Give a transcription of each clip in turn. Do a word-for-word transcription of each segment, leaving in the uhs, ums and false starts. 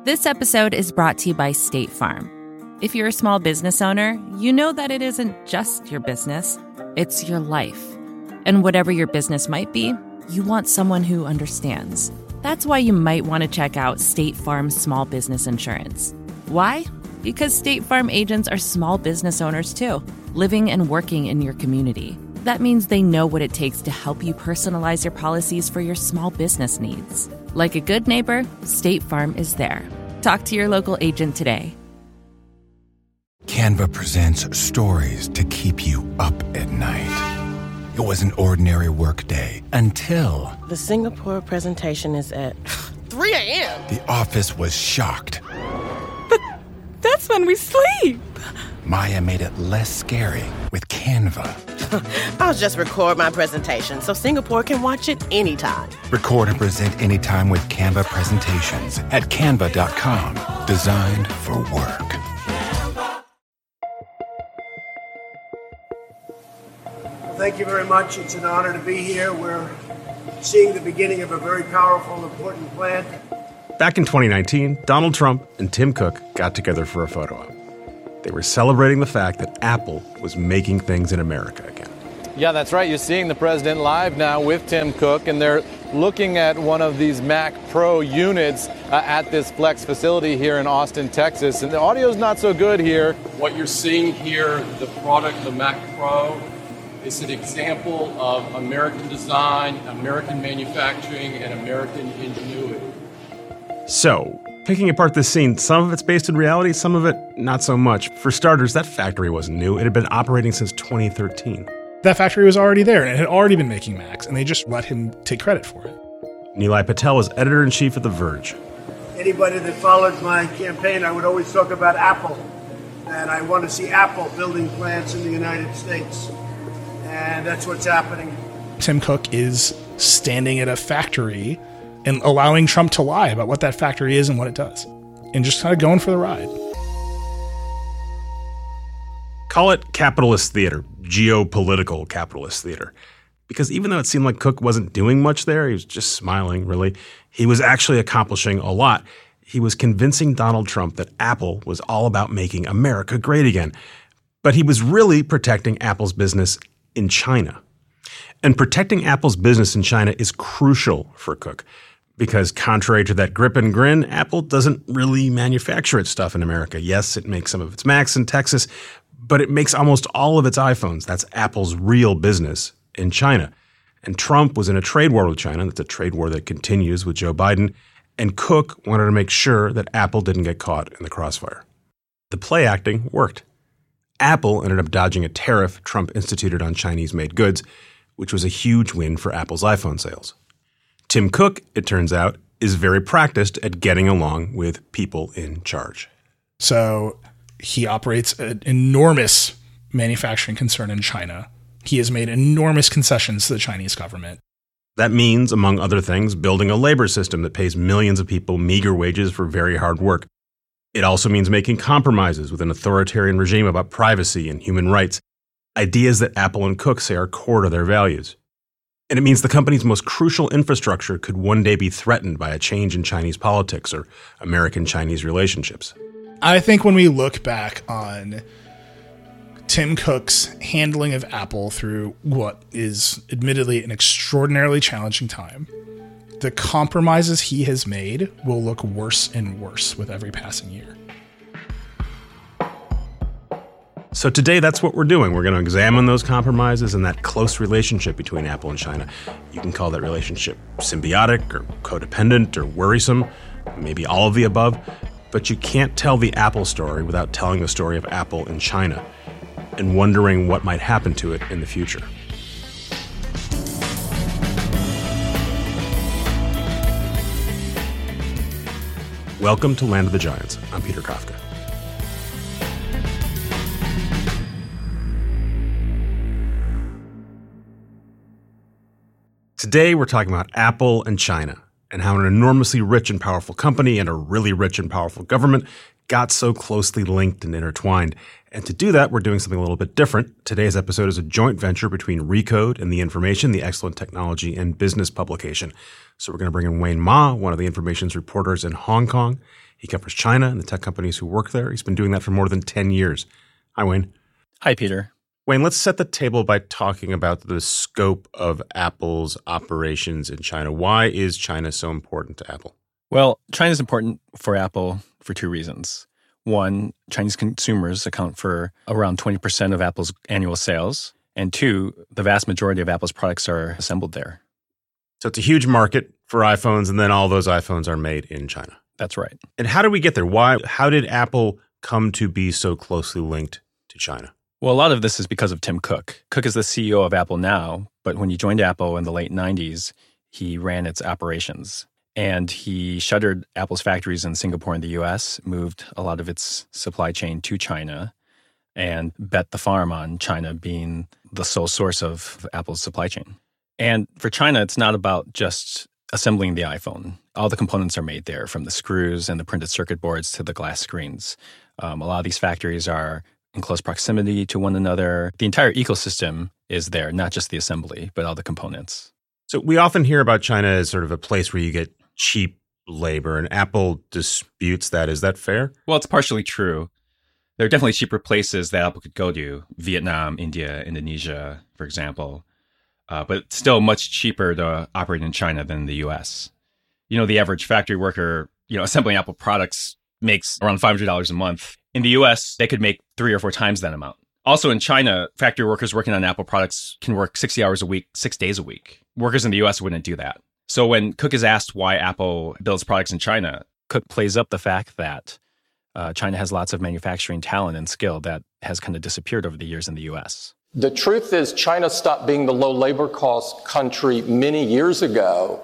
This episode is brought to you by State Farm. If you're a small business owner, you know that it isn't just your business, it's your life. And whatever your business might be, you want someone who understands. That's why you might want to check out State Farm Small Business Insurance. Why? Because State Farm agents are small business owners too, living and working in your community. That means they know what it takes to help you personalize your policies for your small business needs. Like a good neighbor, State Farm is there. Talk to your local agent today. Canva presents stories to keep you up at night. It was an ordinary workday until... The Singapore presentation is at three a.m. The office was shocked. But that's when we sleep. Maya made it less scary with Canva. I'll just record my presentation so Singapore can watch it anytime. Record and present anytime with Canva presentations at canva dot com. Designed for work. Thank you very much. It's an honor to be here. We're seeing the beginning of a very powerful and important plan. Back in twenty nineteen, Donald Trump and Tim Cook got together for a photo op. They were celebrating the fact that Apple was making things in America again. Yeah, that's right. You're seeing the president live now with Tim Cook, and they're looking at one of these Mac Pro units uh, at this Flex facility here in Austin, Texas. And the audio's not so good here. What you're seeing here, the product, the Mac Pro, is an example of American design, American manufacturing, and American ingenuity. So, picking apart this scene, some of it's based in reality, some of it not so much. For starters, that factory wasn't new. It had been operating since twenty thirteen. That factory was already there, and it had already been making Macs, and they just let him take credit for it. Nilay Patel was editor-in-chief at The Verge. Anybody that followed my campaign, I would always talk about Apple. And I want to see Apple building plants in the United States. And that's what's happening. Tim Cook is standing at a factory and allowing Trump to lie about what that factory is and what it does. And just kind of going for the ride. Call it capitalist theater, geopolitical capitalist theater. Because even though it seemed like Cook wasn't doing much there, he was just smiling, really, he was actually accomplishing a lot. He was convincing Donald Trump that Apple was all about making America great again. But he was really protecting Apple's business in China. And protecting Apple's business in China is crucial for Cook. Because contrary to that grip and grin, Apple doesn't really manufacture its stuff in America. Yes, it makes some of its Macs in Texas, but it makes almost all of its iPhones. That's Apple's real business in China. And Trump was in a trade war with China. That's a trade war that continues with Joe Biden. And Cook wanted to make sure that Apple didn't get caught in the crossfire. The play acting worked. Apple ended up dodging a tariff Trump instituted on Chinese-made goods, which was a huge win for Apple's iPhone sales. Tim Cook, it turns out, is very practiced at getting along with people in charge. So he operates an enormous manufacturing concern in China. He has made enormous concessions to the Chinese government. That means, among other things, building a labor system that pays millions of people meager wages for very hard work. It also means making compromises with an authoritarian regime about privacy and human rights, ideas that Apple and Cook say are core to their values. And it means the company's most crucial infrastructure could one day be threatened by a change in Chinese politics or American-Chinese relationships. I think when we look back on Tim Cook's handling of Apple through what is admittedly an extraordinarily challenging time, the compromises he has made will look worse and worse with every passing year. So today, that's what we're doing. We're going to examine those compromises and that close relationship between Apple and China. You can call that relationship symbiotic or codependent or worrisome, maybe all of the above. But you can't tell the Apple story without telling the story of Apple in China and wondering what might happen to it in the future. Welcome to Land of the Giants. I'm Peter Kafka. Today, we're talking about Apple and China and how an enormously rich and powerful company and a really rich and powerful government got so closely linked and intertwined. And to do that, we're doing something a little bit different. Today's episode is a joint venture between Recode and The Information, the excellent technology and business publication. So we're going to bring in Wayne Ma, one of The Information's reporters in Hong Kong. He covers China and the tech companies who work there. He's been doing that for more than ten years. Hi, Wayne. Hi, Peter. Wayne, let's set the table by talking about the scope of Apple's operations in China. Why is China so important to Apple? Well, China is important for Apple for two reasons. One, Chinese consumers account for around twenty percent of Apple's annual sales. And two, the vast majority of Apple's products are assembled there. So it's a huge market for iPhones, and then all those iPhones are made in China. That's right. And how did we get there? Why? How did Apple come to be so closely linked to China? Well, a lot of this is because of Tim Cook. Cook is the C E O of Apple now, but when he joined Apple in the late nineties, he ran its operations. And he shuttered Apple's factories in Singapore and the U S, moved a lot of its supply chain to China, and bet the farm on China being the sole source of Apple's supply chain. And for China, it's not about just assembling the iPhone. All the components are made there, from the screws and the printed circuit boards to the glass screens. Um, a lot of these factories are in close proximity to one another. The entire ecosystem is there, not just the assembly, but all the components. So we often hear about China as sort of a place where you get cheap labor, and Apple disputes that. Is that fair? Well, it's partially true. There are definitely cheaper places that Apple could go to, Vietnam, India, Indonesia, for example. Uh, but it's still much cheaper to operate in China than the U S. You know, the average factory worker, you know, assembling Apple products makes around five hundred dollars a month. In the U S, they could make three or four times that amount. Also in China, factory workers working on Apple products can work sixty hours a week, six days a week. Workers in the U S wouldn't do that. So when Cook is asked why Apple builds products in China, Cook plays up the fact that uh, China has lots of manufacturing talent and skill that has kind of disappeared over the years in the U S. The truth is China stopped being the low labor cost country many years ago.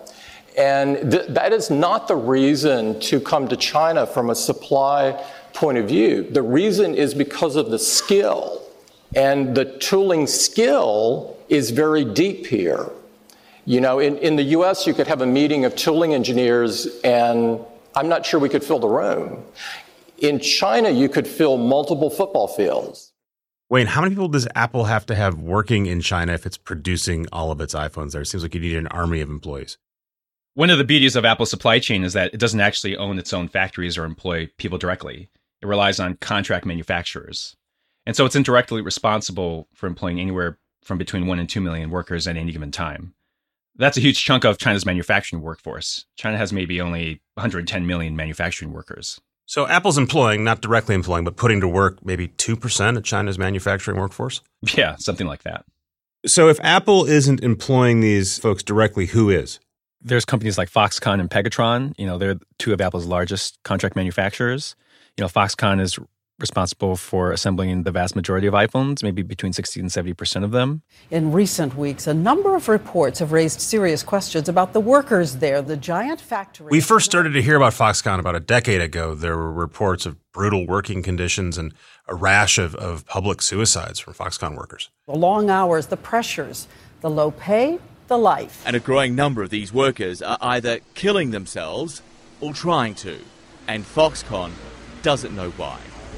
And th- that is not the reason to come to China from a supply point of view. The reason is because of the skill. And the tooling skill is very deep here. You know, in, in the U S, you could have a meeting of tooling engineers, and I'm not sure we could fill the room. In China, you could fill multiple football fields. Wayne, how many people does Apple have to have working in China if it's producing all of its iPhones there? It seems like you need an army of employees. One of the beauties of Apple's supply chain is that it doesn't actually own its own factories or employ people directly. It relies on contract manufacturers. And so it's indirectly responsible for employing anywhere from between one and two million workers at any given time. That's a huge chunk of China's manufacturing workforce. China has maybe only one hundred ten million manufacturing workers. So Apple's employing, not directly employing, but putting to work maybe two percent of China's manufacturing workforce? Yeah, something like that. So if Apple isn't employing these folks directly, who is? There's companies like Foxconn and Pegatron. You know, they're two of Apple's largest contract manufacturers. You know, Foxconn is responsible for assembling the vast majority of iPhones, maybe between sixty and seventy percent of them. In recent weeks, a number of reports have raised serious questions about the workers there, the giant factory. We first started to hear about Foxconn about a decade ago. There were reports of brutal working conditions and a rash of, of public suicides from Foxconn workers. The long hours, the pressures, the low pay, the life. And a growing number of these workers are either killing themselves or trying to. And Foxconn doesn't know why.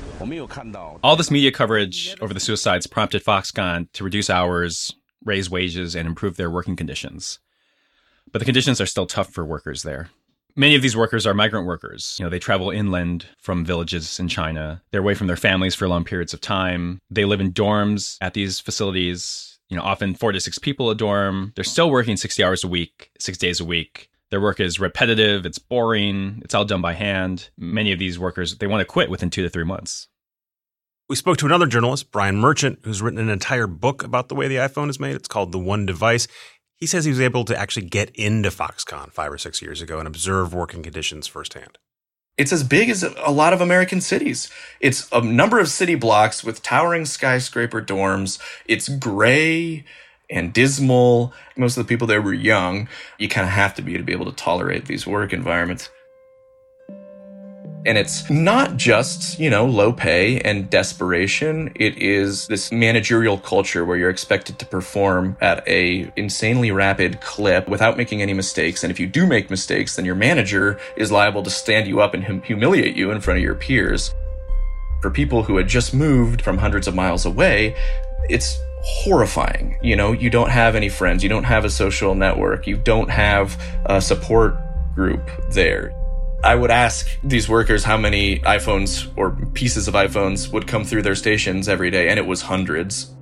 All this media coverage over the suicides prompted Foxconn to reduce hours, raise wages, and improve their working conditions. But the conditions are still tough for workers there. Many of these workers are migrant workers. You know, they travel inland from villages in China. They're away from their families for long periods of time. They live in dorms at these facilities, you know, often four to six people a dorm. They're still working sixty hours a week, six days a week. Their work is repetitive, it's boring, it's all done by hand. Many of these workers, they want to quit within two to three months. We spoke to another journalist, Brian Merchant, who's written an entire book about the way the iPhone is made. It's called The One Device. He says he was able to actually get into Foxconn five or six years ago and observe working conditions firsthand. It's as big as a lot of American cities. It's a number of city blocks with towering skyscraper dorms. It's gray and dismal. Most of the people there were young. You kind of have to be to be able to tolerate these work environments. And it's not just, you know, low pay and desperation. It is this managerial culture where you're expected to perform at a insanely rapid clip without making any mistakes. And if you do make mistakes, then your manager is liable to stand you up and hum- humiliate you in front of your peers. For people who had just moved from hundreds of miles away, it's horrifying. You know, you don't have any friends. You don't have a social network. You don't have a support group there. I would ask these workers how many iPhones or pieces of iPhones would come through their stations every day, and it was hundreds.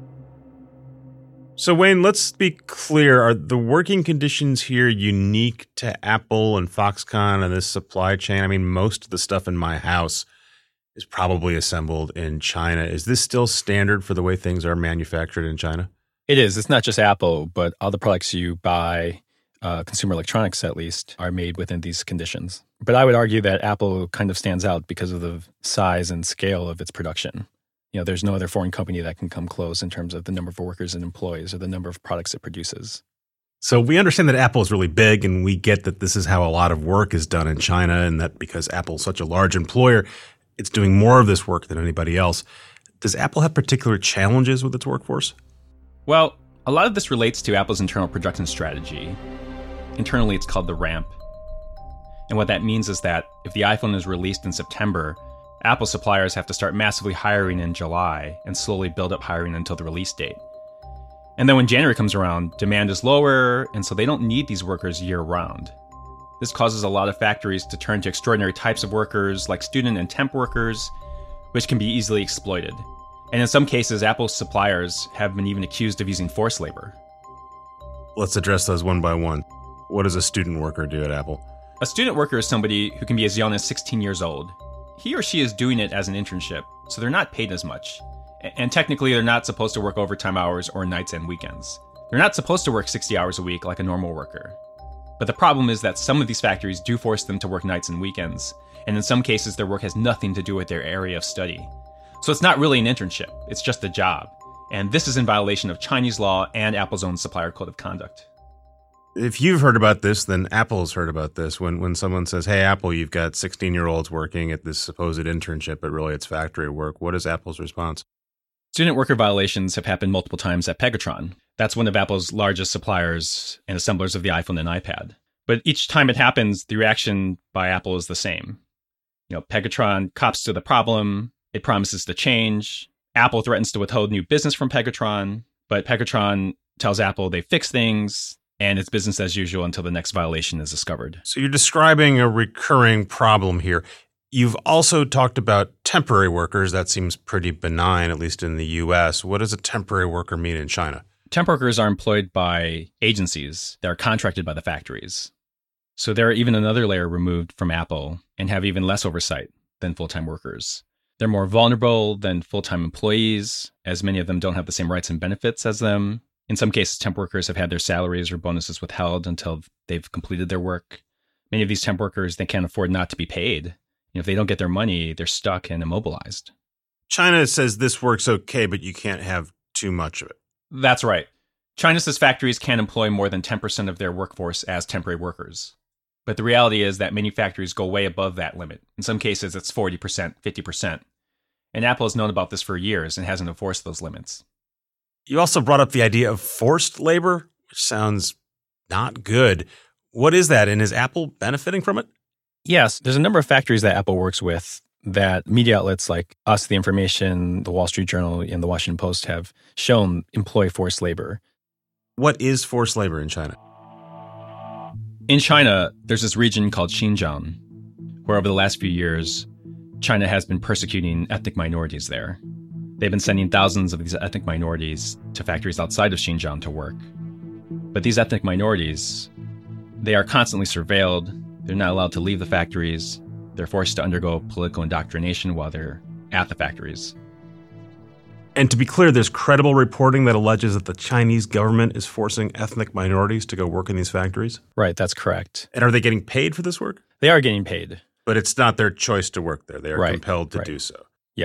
So, Wayne, let's be clear. Are the working conditions here unique to Apple and Foxconn and this supply chain? I mean, most of the stuff in my house is probably assembled in China. Is this still standard for the way things are manufactured in China? It is. It's not just Apple, but all the products you buy, uh, consumer electronics at least, are made within these conditions. But I would argue that Apple kind of stands out because of the size and scale of its production. You know, there's no other foreign company that can come close in terms of the number of workers and employees or the number of products it produces. So we understand that Apple is really big, and we get that this is how a lot of work is done in China, and that because Apple's such a large employer, it's doing more of this work than anybody else. Does Apple have particular challenges with its workforce? Well, a lot of this relates to Apple's internal production strategy. Internally, it's called the ramp. And what that means is that if the iPhone is released in September, Apple suppliers have to start massively hiring in July and slowly build up hiring until the release date. And then when January comes around, demand is lower, and so they don't need these workers year-round. This causes a lot of factories to turn to extraordinary types of workers like student and temp workers, which can be easily exploited. And in some cases, Apple's suppliers have been even accused of using forced labor. Let's address those one by one. What does a student worker do at Apple? A student worker is somebody who can be as young as sixteen years old. He or she is doing it as an internship, so they're not paid as much. And technically, they're not supposed to work overtime hours or nights and weekends. They're not supposed to work sixty hours a week like a normal worker. But the problem is that some of these factories do force them to work nights and weekends, and in some cases, their work has nothing to do with their area of study. So it's not really an internship, it's just a job. And this is in violation of Chinese law and Apple's own supplier code of conduct. If you've heard about this, then Apple's heard about this. When when someone says, hey, Apple, you've got sixteen-year-olds working at this supposed internship, but really it's factory work, what is Apple's response? Student worker violations have happened multiple times at Pegatron. That's one of Apple's largest suppliers and assemblers of the iPhone and iPad. But each time it happens, the reaction by Apple is the same. You know, Pegatron cops to the problem, it promises to change. Apple threatens to withhold new business from Pegatron, but Pegatron tells Apple they fix things, and it's business as usual until the next violation is discovered. So you're describing a recurring problem here. You've also talked about temporary workers. That seems pretty benign, at least in the U S. What does a temporary worker mean in China? Temp workers are employed by agencies that are contracted by the factories. So they're even another layer removed from Apple and have even less oversight than full-time workers. They're more vulnerable than full-time employees, as many of them don't have the same rights and benefits as them. In some cases, temp workers have had their salaries or bonuses withheld until they've completed their work. Many of these temp workers, they can't afford not to be paid. You know, if they don't get their money, they're stuck and immobilized. China says this works okay, but you can't have too much of it. That's right. China says factories can't employ more than ten percent of their workforce as temporary workers. But the reality is that many factories go way above that limit. In some cases, it's forty percent, fifty percent. And Apple has known about this for years and hasn't enforced those limits. You also brought up the idea of forced labor, which sounds not good. What is that, and is Apple benefiting from it? Yes, there's a number of factories that Apple works with that media outlets like Us, The Information, The Wall Street Journal, and The Washington Post have shown employ forced labor. What is forced labor in China? In China, there's this region called Xinjiang, where over the last few years, China has been persecuting ethnic minorities there. They've been sending thousands of these ethnic minorities to factories outside of Xinjiang to work. But these ethnic minorities, they are constantly surveilled. They're not allowed to leave the factories. They're forced to undergo political indoctrination while they're at the factories. And to be clear, there's credible reporting that alleges that the Chinese government is forcing ethnic minorities to go work in these factories? Right, that's correct. And are they getting paid for this work? They are getting paid. But it's not their choice to work there. They are right, compelled to right. do so. Yes.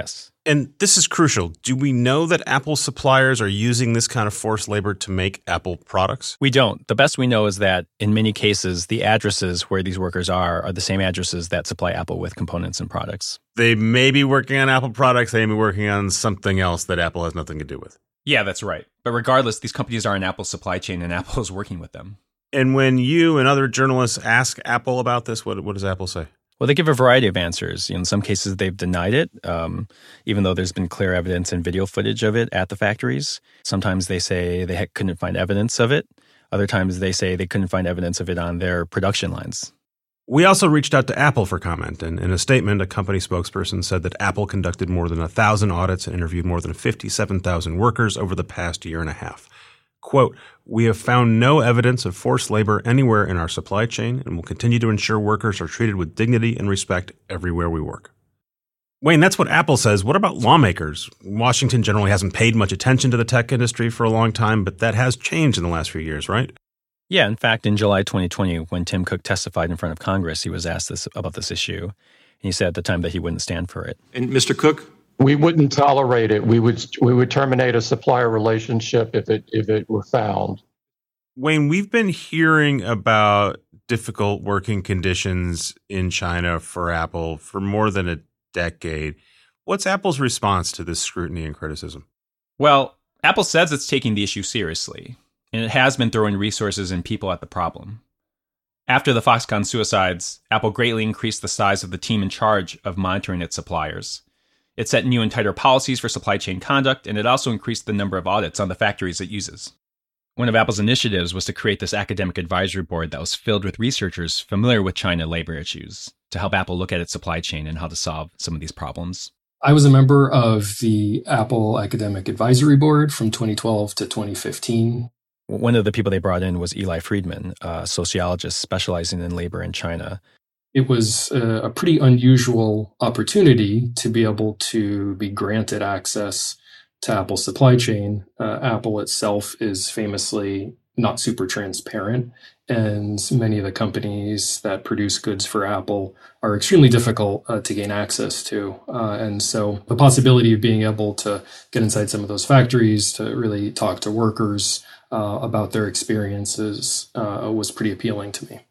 And this is crucial. Do we know that Apple suppliers are using this kind of forced labor to make Apple products? We don't. The best we know is that in many cases, the addresses where these workers are are the same addresses that supply Apple with components and products. They may be working on Apple products. They may be working on something else that Apple has nothing to do with. Yeah, that's right. But regardless, these companies are in Apple's supply chain and Apple is working with them. And when you and other journalists ask Apple about this, what, what does Apple say? Well, they give a variety of answers. In some cases, they've denied it, um, even though there's been clear evidence and video footage of it at the factories. Sometimes they say they ha- couldn't find evidence of it. Other times they say they couldn't find evidence of it on their production lines. We also reached out to Apple for comment, and in a statement, a company spokesperson said that Apple conducted more than one thousand audits and interviewed more than fifty-seven thousand workers over the past year and a half. Quote, "We have found no evidence of forced labor anywhere in our supply chain and will continue to ensure workers are treated with dignity and respect everywhere we work." Wayne, that's what Apple says. What about lawmakers? Washington generally hasn't paid much attention to the tech industry for a long time, but that has changed in the last few years, right? Yeah, in fact, in July twenty twenty, when Tim Cook testified in front of Congress, he was asked this about this issue. And he said at the time that he wouldn't stand for it. And Mister Cook? We wouldn't tolerate it. We would we would terminate a supplier relationship if it if it were found. Wayne, we've been hearing about difficult working conditions in China for Apple for more than a decade. What's Apple's response to this scrutiny and criticism? Well, Apple says it's taking the issue seriously, and it has been throwing resources and people at the problem. After the Foxconn suicides, Apple greatly increased the size of the team in charge of monitoring its suppliers. It set new and tighter policies for supply chain conduct, and it also increased the number of audits on the factories it uses. One of Apple's initiatives was to create this academic advisory board that was filled with researchers familiar with China labor issues to help Apple look at its supply chain and how to solve some of these problems. I was a member of the Apple Academic Advisory Board from twenty twelve to twenty fifteen. One of the people they brought in was Eli Friedman, a sociologist specializing in labor in China. It was a, a pretty unusual opportunity to be able to be granted access to Apple's supply chain. Uh, Apple itself is famously not super transparent, and many of the companies that produce goods for Apple are extremely difficult uh, to gain access to. Uh, and so the possibility of being able to get inside some of those factories, to really talk to workers uh, about their experiences uh, was pretty appealing to me.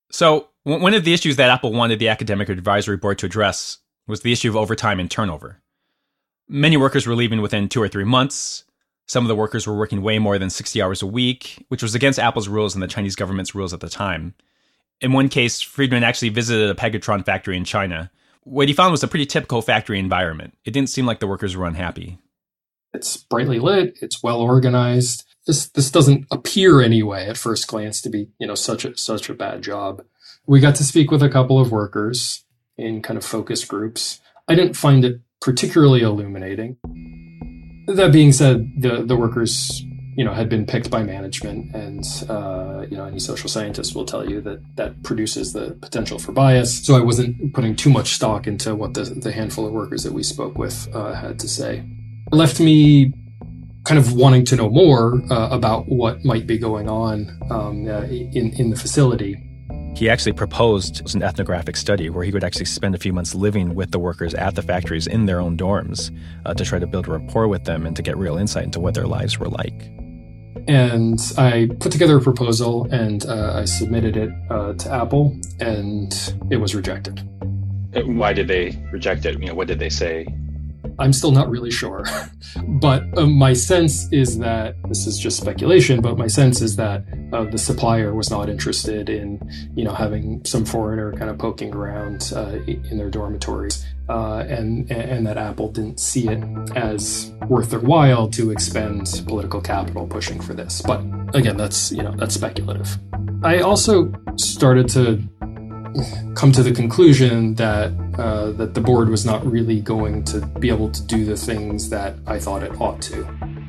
So one of the issues that Apple wanted the Academic Advisory Board to address was the issue of overtime and turnover. Many workers were leaving within two or three months. Some of the workers were working way more than sixty hours a week, which was against Apple's rules and the Chinese government's rules at the time. In one case, Friedman actually visited a Pegatron factory in China. What he found was a pretty typical factory environment. It didn't seem like the workers were unhappy. It's brightly lit. It's well organized. This this doesn't appear anyway at first glance to be, you know, such a such a bad job. We got to speak with a couple of workers in kind of focus groups. I didn't find it particularly illuminating. That being said, the the workers, you know, had been picked by management, and uh, you know, any social scientist will tell you that that produces the potential for bias. So I wasn't putting too much stock into what the the handful of workers that we spoke with uh, had to say. It left me kind of wanting to know more uh, about what might be going on um, uh, in in the facility. He actually proposed an ethnographic study where he would actually spend a few months living with the workers at the factories in their own dorms uh, to try to build a rapport with them and to get real insight into what their lives were like. And I put together a proposal and uh, I submitted it uh, to Apple, and it was rejected. Why did they reject it? You know, what did they say? I'm still not really sure, but uh, my sense is that, this is just speculation, but my sense is that uh, the supplier was not interested in, you know, having some foreigner kind of poking around uh, in their dormitories, uh, and and that Apple didn't see it as worth their while to expend political capital pushing for this. But again, that's, you know, that's speculative. I also started to come to the conclusion that uh, that the board was not really going to be able to do the things that I thought it ought to.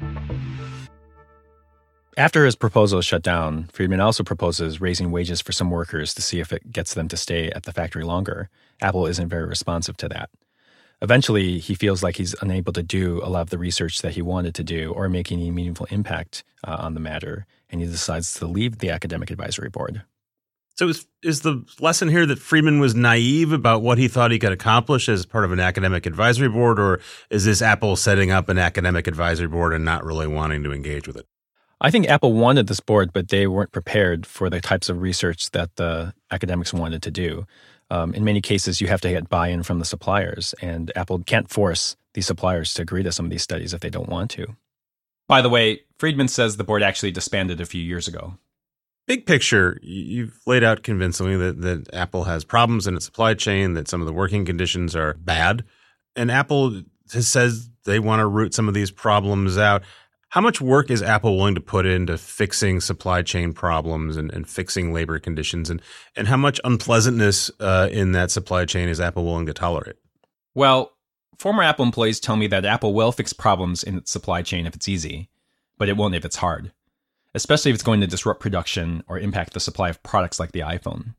After his proposal is shut down, Friedman also proposes raising wages for some workers to see if it gets them to stay at the factory longer. Apple isn't very responsive to that. Eventually, he feels like he's unable to do a lot of the research that he wanted to do or make any meaningful impact uh, on the matter, and he decides to leave the Academic Advisory Board. So is, is the lesson here that Friedman was naive about what he thought he could accomplish as part of an academic advisory board, or is this Apple setting up an academic advisory board and not really wanting to engage with it? I think Apple wanted this board, but they weren't prepared for the types of research that the academics wanted to do. Um, in many cases, you have to get buy-in from the suppliers, and Apple can't force these suppliers to agree to some of these studies if they don't want to. By the way, Friedman says the board actually disbanded a few years ago. Big picture, you've laid out convincingly that, that Apple has problems in its supply chain, that some of the working conditions are bad, and Apple has says they want to root some of these problems out. How much work is Apple willing to put into fixing supply chain problems and, and fixing labor conditions, and, and how much unpleasantness uh, in that supply chain is Apple willing to tolerate? Well, former Apple employees tell me that Apple will fix problems in its supply chain if it's easy, but it won't if it's hard, especially if it's going to disrupt production or impact the supply of products like the iPhone.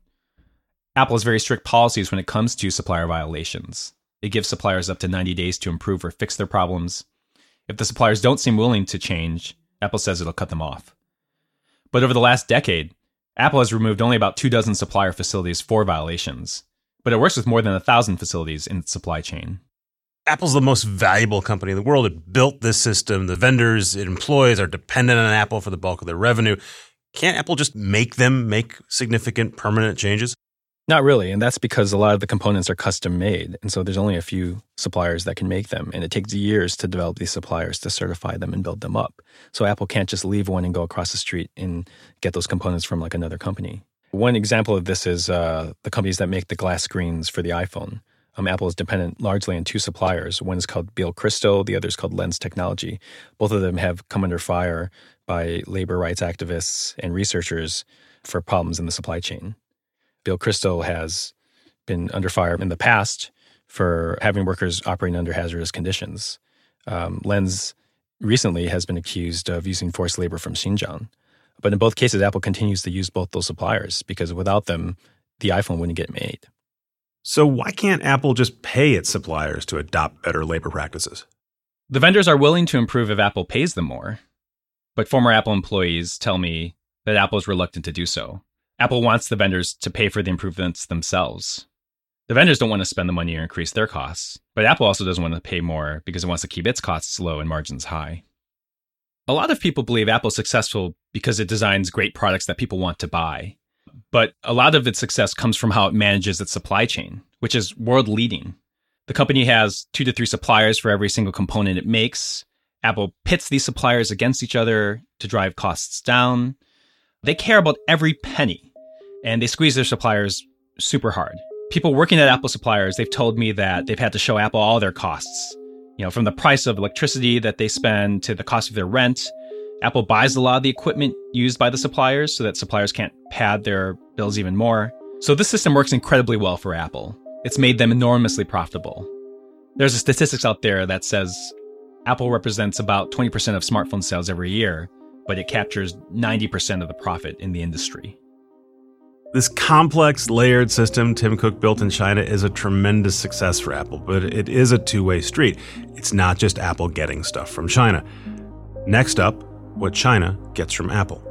Apple has very strict policies when it comes to supplier violations. It gives suppliers up to ninety days to improve or fix their problems. If the suppliers don't seem willing to change, Apple says it'll cut them off. But over the last decade, Apple has removed only about two dozen supplier facilities for violations, but it works with more than a thousand facilities in its supply chain. Apple's the most valuable company in the world. It built this system. The vendors it employs are dependent on Apple for the bulk of their revenue. Can't Apple just make them make significant permanent changes? Not really, and that's because a lot of the components are custom made, and so there's only a few suppliers that can make them, and it takes years to develop these suppliers to certify them and build them up. So Apple can't just leave one and go across the street and get those components from like another company. One example of this is uh, the companies that make the glass screens for the iPhone. Um, Apple is dependent largely on two suppliers. One is called Beal Crystal, the other is called Lens Technology. Both of them have come under fire by labor rights activists and researchers for problems in the supply chain. Beal Crystal has been under fire in the past for having workers operating under hazardous conditions. Um, Lens recently has been accused of using forced labor from Xinjiang. But in both cases, Apple continues to use both those suppliers because without them, the iPhone wouldn't get made. So why can't Apple just pay its suppliers to adopt better labor practices? The vendors are willing to improve if Apple pays them more. But former Apple employees tell me that Apple is reluctant to do so. Apple wants the vendors to pay for the improvements themselves. The vendors don't want to spend the money or increase their costs, but Apple also doesn't want to pay more because it wants to keep its costs low and margins high. A lot of people believe Apple's successful because it designs great products that people want to buy. But a lot of its success comes from how it manages its supply chain, which is world-leading. The company has two to three suppliers for every single component it makes. Apple pits these suppliers against each other to drive costs down. They care about every penny. And they squeeze their suppliers super hard. People working at Apple suppliers, they've told me that they've had to show Apple all their costs. You know, from the price of electricity that they spend to the cost of their rent. Apple buys a lot of the equipment used by the suppliers so that suppliers can't pad their bills even more. So this system works incredibly well for Apple. It's made them enormously profitable. There's a statistics out there that says Apple represents about twenty percent of smartphone sales every year, but it captures ninety percent of the profit in the industry. This complex, layered system Tim Cook built in China is a tremendous success for Apple, but it is a two-way street. It's not just Apple getting stuff from China. Next up, what China gets from Apple.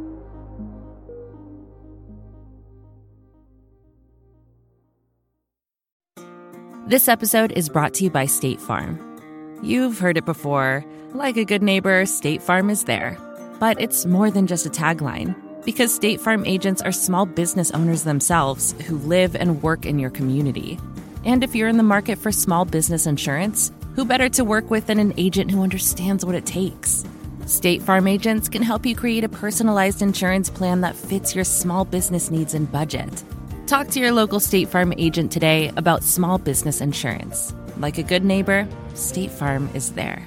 This episode is brought to you by State Farm. You've heard it before. Like a good neighbor, State Farm is there. But it's more than just a tagline. Because State Farm agents are small business owners themselves who live and work in your community. And if you're in the market for small business insurance, who better to work with than an agent who understands what it takes? State Farm agents can help you create a personalized insurance plan that fits your small business needs and budget. Talk to your local State Farm agent today about small business insurance. Like a good neighbor, State Farm is there.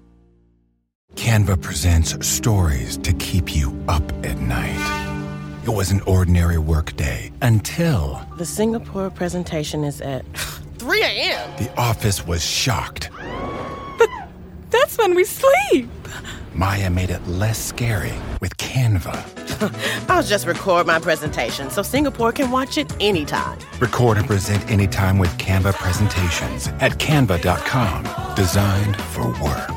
Canva presents stories to keep you up at night. It was an ordinary workday until... The Singapore presentation is at three a.m. The office was shocked. But that's when we sleep. Maya made it less scary with Canva. I'll just record my presentation so Singapore can watch it anytime. Record and present anytime with Canva presentations at canva dot com. Designed for work.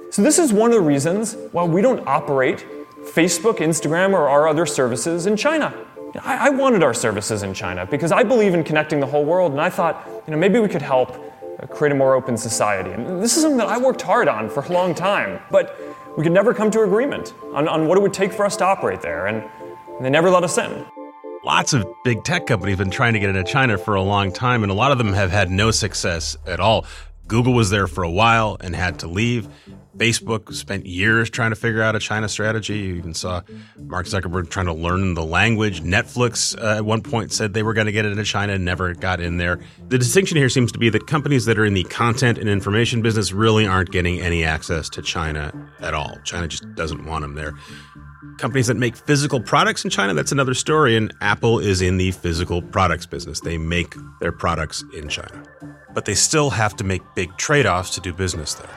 So this is one of the reasons why we don't operate Facebook, Instagram, or our other services in China. I, I wanted our services in China because I believe in connecting the whole world, and I thought, you know, maybe we could help create a more open society. And this is something that I worked hard on for a long time, but we could never come to agreement on, on what it would take for us to operate there, and, and they never let us in. Lots of big tech companies have been trying to get into China for a long time, and a lot of them have had no success at all. Google was there for a while and had to leave. Facebook spent years trying to figure out a China strategy. You even saw Mark Zuckerberg trying to learn the language. Netflix uh, at one point said they were going to get into China and never got in there. The distinction here seems to be that companies that are in the content and information business really aren't getting any access to China at all. China just doesn't want them there. Companies that make physical products in China, that's another story, and Apple is in the physical products business. They make their products in China. But they still have to make big trade-offs to do business there.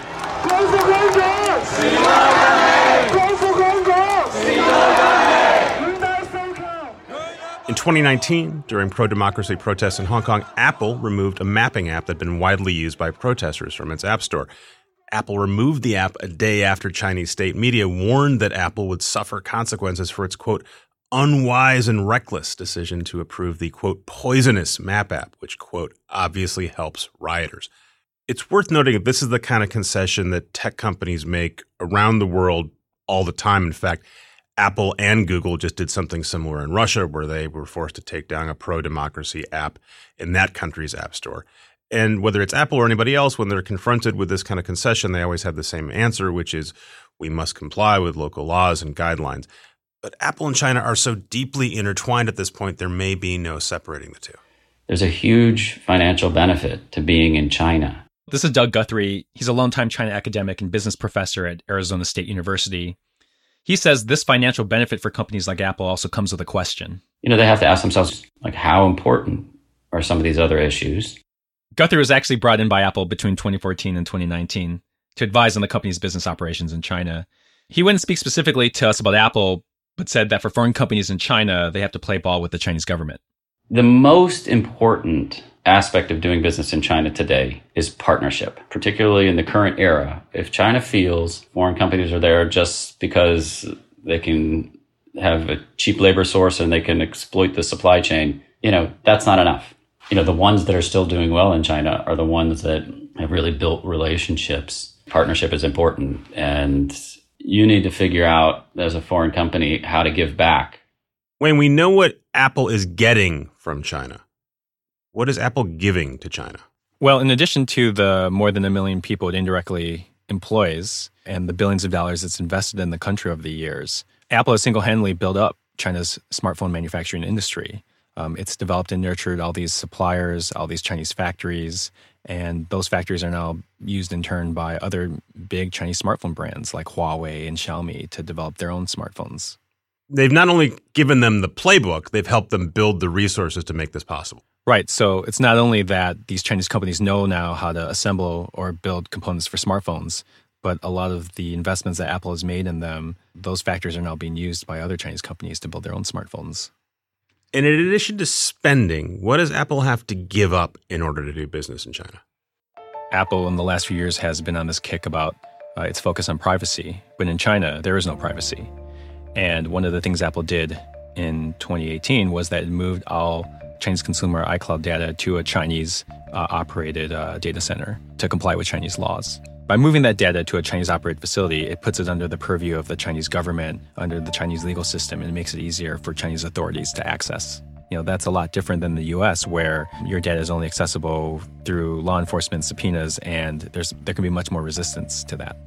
In twenty nineteen, during pro-democracy protests in Hong Kong, Apple removed a mapping app that had been widely used by protesters from its App Store. Apple removed the app a day after Chinese state media warned that Apple would suffer consequences for its, quote, unwise and reckless decision to approve the, quote, poisonous map app, which, quote, obviously helps rioters. It's worth noting that this is the kind of concession that tech companies make around the world all the time. In fact, Apple and Google just did something similar in Russia, where they were forced to take down a pro-democracy app in that country's app store. And whether it's Apple or anybody else, when they're confronted with this kind of concession, they always have the same answer, which is we must comply with local laws and guidelines. But Apple and China are so deeply intertwined at this point, there may be no separating the two. There's a huge financial benefit to being in China. This is Doug Guthrie. He's a longtime China academic and business professor at Arizona State University. He says this financial benefit for companies like Apple also comes with a question. You know, they have to ask themselves, like, how important are some of these other issues? Guthrie was actually brought in by Apple between twenty fourteen and twenty nineteen to advise on the company's business operations in China. He wouldn't speak specifically to us about Apple, but said that for foreign companies in China, they have to play ball with the Chinese government. The most important aspect of doing business in China today is partnership, particularly in the current era. If China feels foreign companies are there just because they can have a cheap labor source and they can exploit the supply chain, you know, that's not enough. You know, the ones that are still doing well in China are the ones that have really built relationships. Partnership is important, and you need to figure out as a foreign company how to give back. Wayne, we know what Apple is getting from China. What is Apple giving to China? Well, in addition to the more than a million people it indirectly employs and the billions of dollars it's invested in the country over the years, Apple has single-handedly built up China's smartphone manufacturing industry. Um, it's developed and nurtured all these suppliers, all these Chinese factories, and those factories are now used in turn by other big Chinese smartphone brands like Huawei and Xiaomi to develop their own smartphones. They've not only given them the playbook, they've helped them build the resources to make this possible. Right. So it's not only that these Chinese companies know now how to assemble or build components for smartphones, but a lot of the investments that Apple has made in them, those factories are now being used by other Chinese companies to build their own smartphones. And in addition to spending, what does Apple have to give up in order to do business in China? Apple in the last few years has been on this kick about uh, its focus on privacy. But in China, there is no privacy. And one of the things Apple did in twenty eighteen was that it moved all Chinese consumer iCloud data to a Chinese-operated uh, uh, data center to comply with Chinese laws. By moving that data to a Chinese-operated facility, it puts it under the purview of the Chinese government, under the Chinese legal system, and it makes it easier for Chinese authorities to access. You know, that's a lot different than the U S, where your data is only accessible through law enforcement subpoenas, and there's there can be much more resistance to that.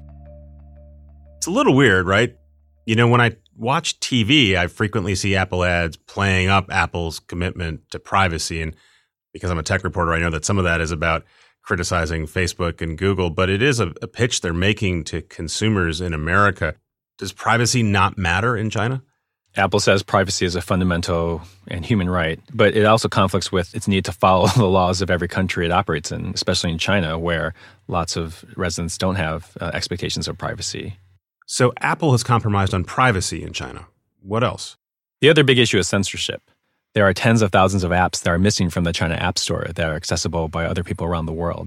It's a little weird, right? You know, when I watch T V, I frequently see Apple ads playing up Apple's commitment to privacy. And because I'm a tech reporter, I know that some of that is about criticizing Facebook and Google, but it is a, a pitch they're making to consumers in America. Does privacy not matter in China? Apple says privacy is a fundamental and human right, but it also conflicts with its need to follow the laws of every country it operates in, especially in China, where lots of residents don't have uh, expectations of privacy. So Apple has compromised on privacy in China. What else? The other big issue is censorship. There are tens of thousands of apps that are missing from the China App Store that are accessible by other people around the world.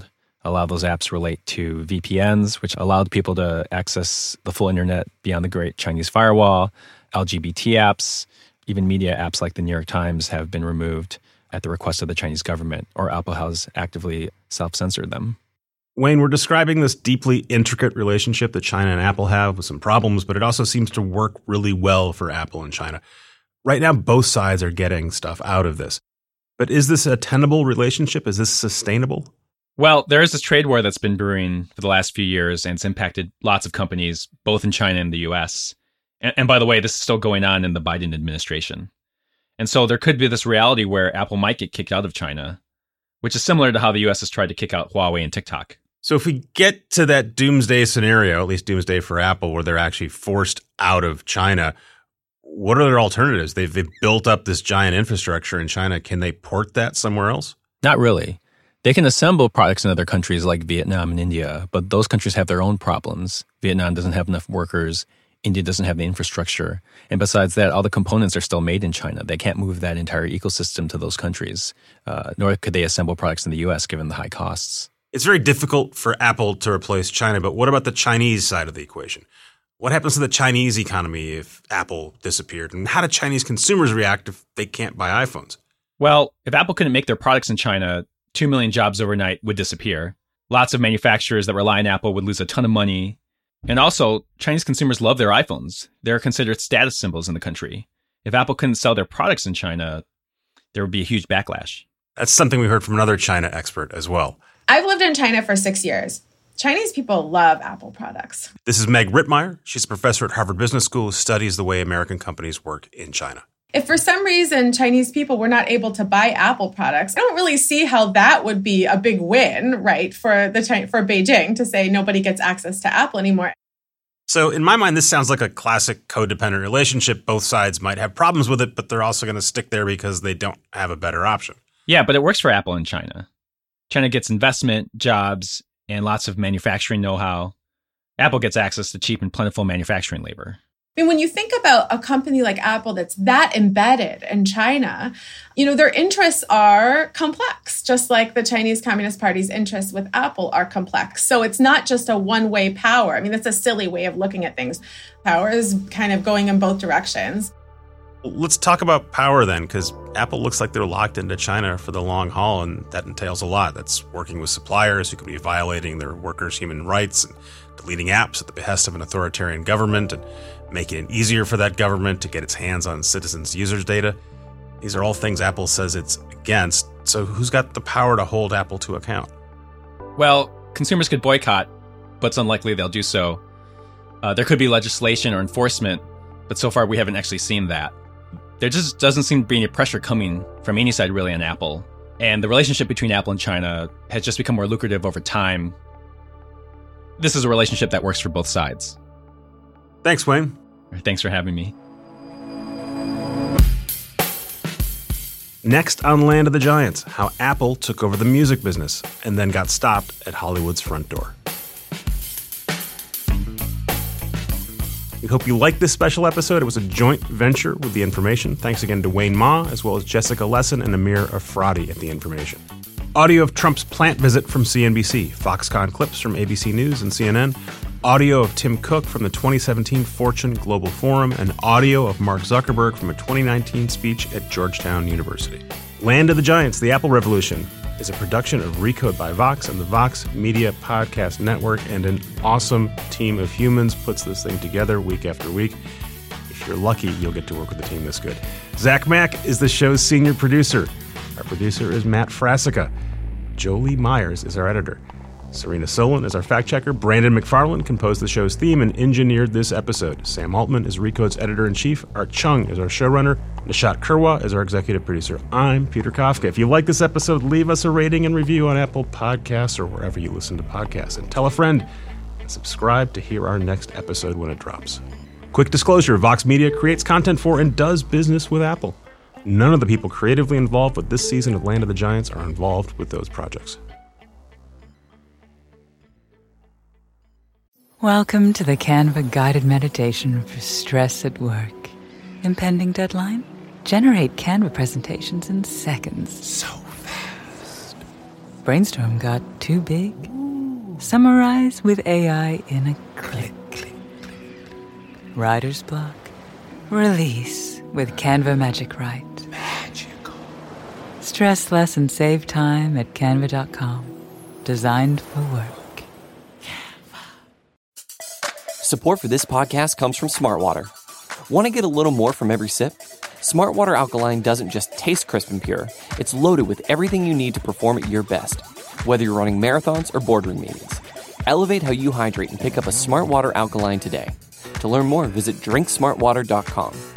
A lot of those apps relate to V P Ns, which allowed people to access the full internet beyond the Great Chinese Firewall. L G B T apps, even media apps like the New York Times have been removed at the request of the Chinese government, or Apple has actively self-censored them. Wayne, we're describing this deeply intricate relationship that China and Apple have with some problems, but it also seems to work really well for Apple and China. Right now, both sides are getting stuff out of this. But is this a tenable relationship? Is this sustainable? Well, there is this trade war that's been brewing for the last few years, and it's impacted lots of companies, both in China and the U S. And, and by the way, this is still going on in the Biden administration. And so there could be this reality where Apple might get kicked out of China, which is similar to how the U S has tried to kick out Huawei and TikTok. So if we get to that doomsday scenario, at least doomsday for Apple, where they're actually forced out of China, what are their alternatives? They've, they've built up this giant infrastructure in China. Can they port that somewhere else? Not really. They can assemble products in other countries like Vietnam and India, but those countries have their own problems. Vietnam doesn't have enough workers. India doesn't have the infrastructure. And besides that, all the components are still made in China. They can't move that entire ecosystem to those countries, uh, nor could they assemble products in the U S given the high costs. It's very difficult for Apple to replace China, but what about the Chinese side of the equation? What happens to the Chinese economy if Apple disappeared? And how do Chinese consumers react if they can't buy iPhones? Well, if Apple couldn't make their products in China, two million jobs overnight would disappear. Lots of manufacturers that rely on Apple would lose a ton of money. And also, Chinese consumers love their iPhones. They're considered status symbols in the country. If Apple couldn't sell their products in China, there would be a huge backlash. That's something we heard from another China expert as well. I've lived in China for six years. Chinese people love Apple products. This is Meg Rittmeyer. She's a professor at Harvard Business School who studies the way American companies work in China. If for some reason Chinese people were not able to buy Apple products, I don't really see how that would be a big win, right, for the for Beijing to say nobody gets access to Apple anymore. So in my mind, this sounds like a classic codependent relationship. Both sides might have problems with it, but they're also going to stick there because they don't have a better option. Yeah, but it works for Apple in China. China gets investment, jobs, and lots of manufacturing know-how. Apple gets access to cheap and plentiful manufacturing labor. I mean, when you think about a company like Apple that's that embedded in China, you know, their interests are complex, just like the Chinese Communist Party's interests with Apple are complex. So it's not just a one-way power. I mean, that's a silly way of looking at things. Power is kind of going in both directions. Let's talk about power then, because Apple looks like they're locked into China for the long haul, and that entails a lot. That's working with suppliers who could be violating their workers' human rights and deleting apps at the behest of an authoritarian government and making it easier for that government to get its hands on citizens' users' data. These are all things Apple says it's against. So who's got the power to hold Apple to account? Well, consumers could boycott, but it's unlikely they'll do so. Uh, there could be legislation or enforcement, but so far we haven't actually seen that. There just doesn't seem to be any pressure coming from any side really on Apple. And the relationship between Apple and China has just become more lucrative over time. This is a relationship that works for both sides. Thanks, Wayne. Thanks for having me. Next on Land of the Giants, how Apple took over the music business and then got stopped at Hollywood's front door. We hope you liked this special episode. It was a joint venture with The Information. Thanks again to Wayne Ma, as well as Jessica Lessin and Amir Afradi at The Information. Audio of Trump's plant visit from C N B C, Foxconn clips from A B C News and C N N, audio of Tim Cook from the twenty seventeen Fortune Global Forum, and audio of Mark Zuckerberg from a twenty nineteen speech at Georgetown University. Land of the Giants, The Apple Revolution, is a production of Recode by Vox and the Vox Media Podcast Network, and an awesome team of humans puts this thing together week after week. If you're lucky, you'll get to work with a team this good. Zach Mack is the show's senior producer. Our producer is Matt Frasica. Jolie Myers is our editor. Serena Solon is our fact-checker. Brandon McFarland composed the show's theme and engineered this episode. Sam Altman is Recode's editor-in-chief. Art Chung is our showrunner. Nishat Kurwa is our executive producer. I'm Peter Kafka. If you like this episode, leave us a rating and review on Apple Podcasts or wherever you listen to podcasts. And tell a friend. And subscribe to hear our next episode when it drops. Quick disclosure, Vox Media creates content for and does business with Apple. None of the people creatively involved with this season of Land of the Giants are involved with those projects. Welcome to the Canva guided meditation for stress at work. Impending deadline? Generate Canva presentations in seconds. So fast. Brainstorm got too big? Summarize with A I in a click. Writer's block. Release with Canva Magic Write. Magical. Stress less and save time at canva dot com. Designed for work. Support for this podcast comes from Smartwater. Want to get a little more from every sip? Smartwater Alkaline doesn't just taste crisp and pure. It's loaded with everything you need to perform at your best, whether you're running marathons or boardroom meetings. Elevate how you hydrate and pick up a Smartwater Alkaline today. To learn more, visit drink smart water dot com.